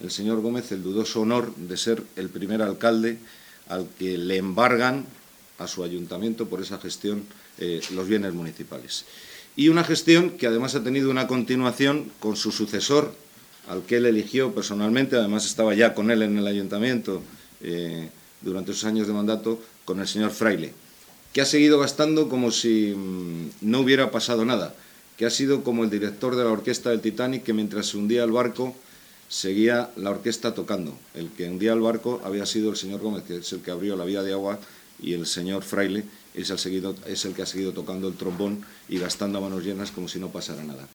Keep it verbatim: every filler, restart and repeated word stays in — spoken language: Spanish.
el señor Gómez el dudoso honor de ser el primer alcalde al que le embargan a su ayuntamiento por esa gestión eh, los bienes municipales. Y una gestión que además ha tenido una continuación con su sucesor, al que él eligió personalmente, además estaba ya con él en el ayuntamiento eh, durante sus años de mandato, con el señor Fraile, que ha seguido gastando como si mmm, no hubiera pasado nada, que ha sido como el director de la orquesta del Titanic, que mientras se hundía el barco seguía la orquesta tocando. El que hundía el barco había sido el señor Gómez, que es el que abrió la vía de agua, y el señor Fraile es el, seguido, es el que ha seguido tocando el trombón y gastando a manos llenas como si no pasara nada.